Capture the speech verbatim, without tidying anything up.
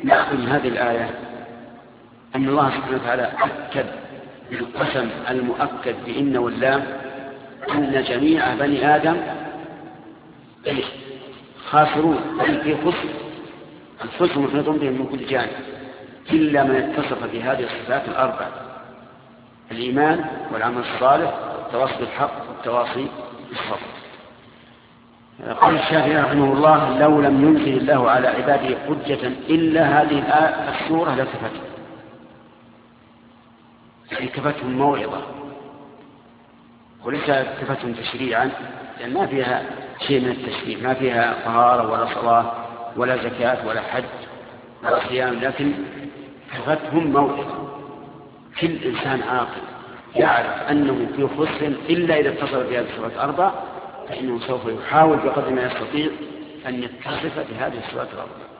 نأخذ من هذه الآية أن الله سبحانه وتعالى أكد بالقسم المؤكد بإن واللام أن جميع بني آدم خاسرون، أي في خسر، الخسر محيط بهم من كل جانب إلا من اتصف بهذه الصفات الأربع: الإيمان والعمل الصالح والتواصي بالحق والتواصي بالصبر. قال الشافعي رحمه الله: لو لم ينزل الله على عباده حجة إلا هذه السورة لكفتهم، يعني كفتهم موعظة وليس كفتهم تشريعا، لأن ما فيها شيء من التشريع، ما فيها طهارة ولا صلاة ولا زكاة ولا حج ولا صيام، لكن كفتهم موعظة. كل إنسان عاقل يعرف أنه في خسر إلا إذا اتصل بهذه الصفات الأربع، فإنه سوف يحاول بقدر ما يستطيع أن يتصف بهذه الصفات الأربع.